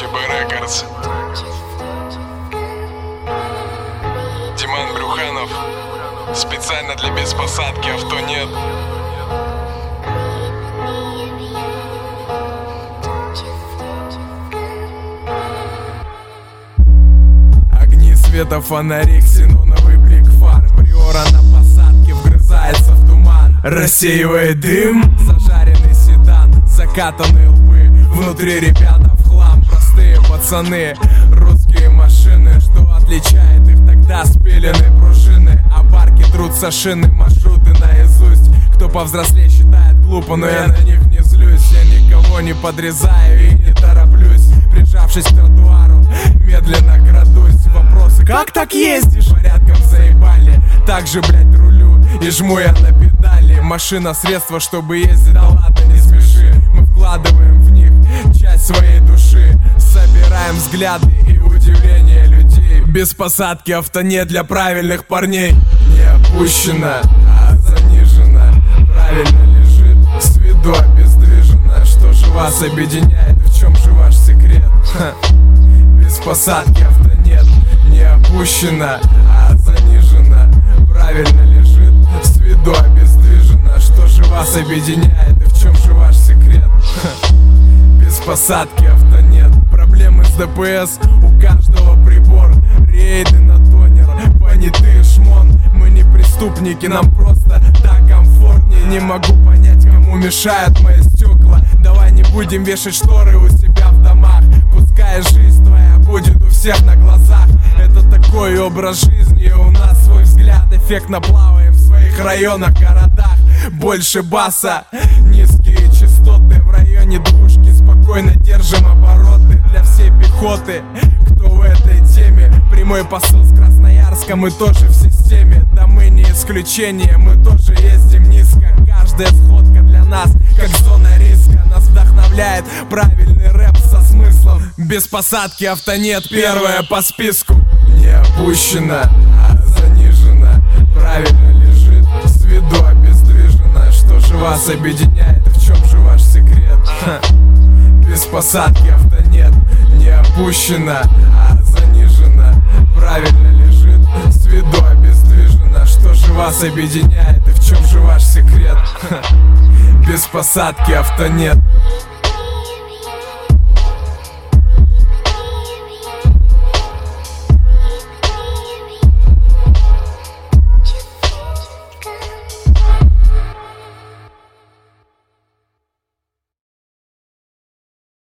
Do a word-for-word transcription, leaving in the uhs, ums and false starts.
ЧБ Рекордс. Диман Брюханов. Специально для беспосадки авто нет. Огни света, фонари, ксеноновый блик фар. Приора на посадке вгрызается в туман, рассеивает дым. Зажаренный седан, закатанные лбы. Внутри ребята в хлам, простые пацаны. Русские машины, что отличает их тогда? Спиленные пружины, а барки трутся шины. Маршруты наизусть, кто повзрослее считает глупо, но я на них не злюсь. Я никого не подрезаю и не тороплюсь. Прижавшись к тротуару, медленно крадусь. Вопросы: как так ездишь? Порядком заебали. Так же, блять, рулю и жму я на педали. Машина — средство, чтобы ездить, да ладно, не смеши. Мы вкладываем в них часть своей души. Собираем взгляды и удивление людей. Без посадки авто нет для правильных парней. Не опущено, а занижено, правильно лежит, с виду обездвижено. Что же вас объединяет и в чем же ваш секрет? Ха. Без посадки авто нет. Не опущено, а занижено, правильно лежит, с виду обездвижено. Что же вас объединяет и в чем же ваш секрет? Ха. Без посадки авто нет. Проблемы с ДПС, у каждого прибор. Рейды на тонер, понятые шмон. Мы не преступники, нам просто так комфортнее. Не могу понять, кому мешают мои стекла. Давай не будем вешать шторы у себя в домах. Пускай жизнь твоя будет у всех на глазах. Это такой образ жизни, и у нас свой взгляд. Эффектно плаваем в своих районах, городах. Больше баса, низкие частоты. В районе двушки спокойно держим обороты. Для всей пехоты, кто в этой теме. Прямой посыл с Красноярска, мы тоже в системе. Да мы не исключение, мы тоже ездим низко. Каждая сходка для нас как зона риска. Нас вдохновляет правильный рэп со смыслом. Без посадки авто нет, первое по списку. Не опущено, а занижено, правильно лежит, с виду обездвижено. Что же вас объединяет и в чем же ваш секрет? Ха. Без посадки авто нет. Не опущено, а занижено, правильно лежит, с виду обездвижено. Что же вас объединяет и в чем же ваш секрет? Ха. Без посадки авто нет.